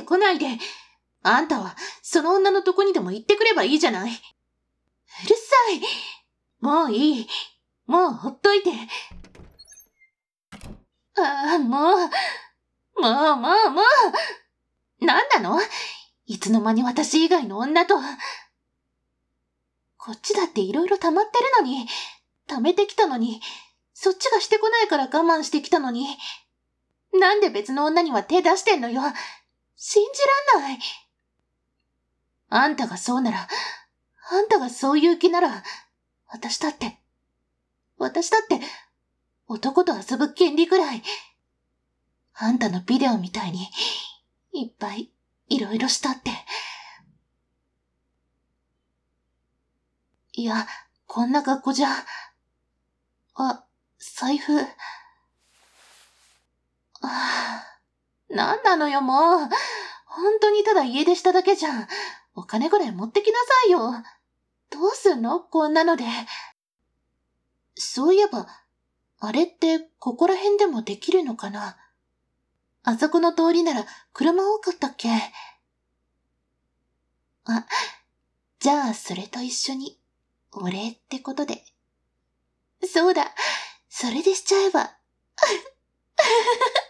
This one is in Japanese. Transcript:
こないで。あんたはその女のとこにでも行ってくればいいじゃない。うるさい。もういい。もうほっといて。もう。なんなの？いつの間に私以外の女と。こっちだっていろいろ溜まってるのに、溜めてきたのに、そっちがしてこないから我慢してきたのに、なんで別の女には手出してんのよ。信じらんない。あんたがそうなら、あんたがそういう気なら、私だって、男と遊ぶ権利くらい、あんたのビデオみたいに、いっぱい、いろいろしたって。いや、こんな格好じゃ。財布。なんなのよ、もう。本当にただ家出しただけじゃん。お金ぐらい持ってきなさいよ。どうすんの？こんなので。そういえば、あれってここら辺でもできるのかな？あそこの通りなら車多かったっけ？じゃあそれと一緒に、お礼ってことで。そうだ、それでしちゃえば。